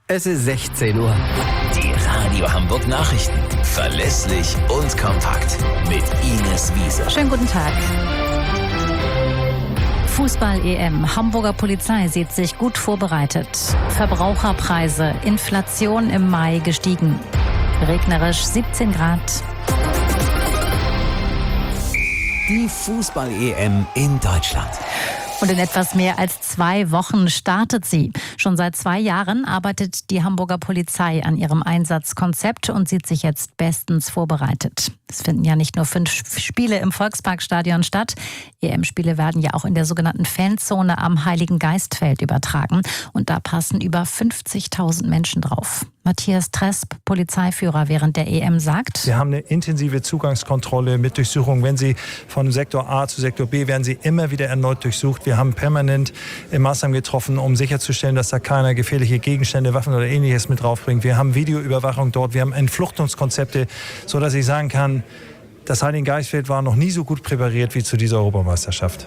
Es ist 16 Uhr. Die Radio Hamburg Nachrichten. Verlässlich und kompakt. Mit Ines Wiese. Schönen guten Tag. Fußball-EM. Hamburger Polizei sieht sich gut vorbereitet. Verbraucherpreise. Inflation im Mai gestiegen. Regnerisch 17 Grad. Die Fußball-EM in Deutschland. Und in etwas mehr als 2 Wochen startet sie. Schon seit 2 Jahren arbeitet die Hamburger Polizei an ihrem Einsatzkonzept und sieht sich jetzt bestens vorbereitet. Es finden ja nicht nur 5 Spiele im Volksparkstadion statt. EM-Spiele werden ja auch in der sogenannten Fanzone am Heiligen Geistfeld übertragen. Und da passen über 50.000 Menschen drauf. Matthias Tresp, Polizeiführer während der EM, sagt: Wir haben eine intensive Zugangskontrolle mit Durchsuchung. Wenn Sie von Sektor A zu Sektor B werden Sie immer wieder erneut durchsucht. Wir haben permanent Maßnahmen getroffen, um sicherzustellen, dass da keiner gefährliche Gegenstände, Waffen oder Ähnliches mit draufbringt. Wir haben Videoüberwachung dort. Wir haben Entfluchtungskonzepte, sodass ich sagen kann, das Heiligen Geistfeld war noch nie so gut präpariert wie zu dieser Europameisterschaft.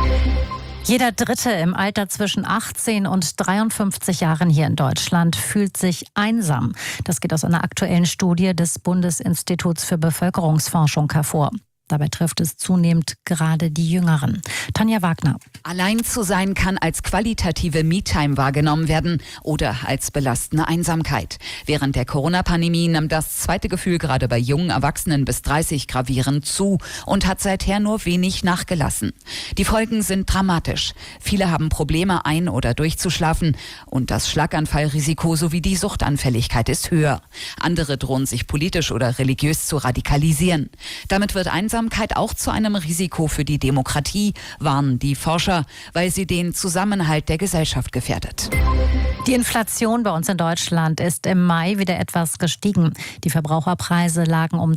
Jeder Dritte im Alter zwischen 18 und 53 Jahren hier in Deutschland fühlt sich einsam. Das geht aus einer aktuellen Studie des Bundesinstituts für Bevölkerungsforschung hervor. Dabei trifft es zunehmend gerade die Jüngeren. Tanja Wagner. Allein zu sein kann als qualitative Me-Time wahrgenommen werden oder als belastende Einsamkeit. Während der Corona-Pandemie nahm das zweite Gefühl gerade bei jungen Erwachsenen bis 30 gravierend zu und hat seither nur wenig nachgelassen. Die Folgen sind dramatisch. Viele haben Probleme, ein- oder durchzuschlafen und das Schlaganfallrisiko sowie die Suchtanfälligkeit ist höher. Andere drohen sich politisch oder religiös zu radikalisieren. Damit wird Einsamkeit auch zu einem Risiko für die Demokratie, warnen die Forscher, weil sie den Zusammenhalt der Gesellschaft gefährdet. Die Inflation bei uns in Deutschland ist im Mai wieder etwas gestiegen. Die Verbraucherpreise lagen um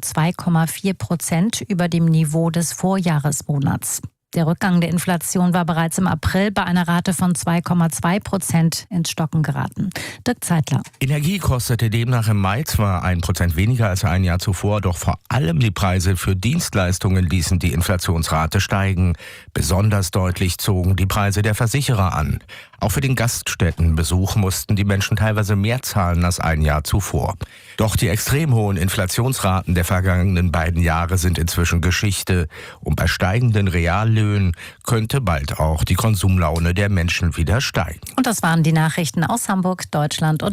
2,4% über dem Niveau des Vorjahresmonats. Der Rückgang der Inflation war bereits im April bei einer Rate von 2,2% ins Stocken geraten. Dirk Zeitler. Energie kostete demnach im Mai zwar 1% weniger als ein Jahr zuvor, doch vor allem die Preise für Dienstleistungen ließen die Inflationsrate steigen. Besonders deutlich zogen die Preise der Versicherer an. Auch für den Gaststättenbesuch mussten die Menschen teilweise mehr zahlen als ein Jahr zuvor. Doch die extrem hohen Inflationsraten der vergangenen beiden Jahre sind inzwischen Geschichte. Und bei steigenden Reallöhnen könnte bald auch die Konsumlaune der Menschen wieder steigen. Und das waren die Nachrichten aus Hamburg, Deutschland und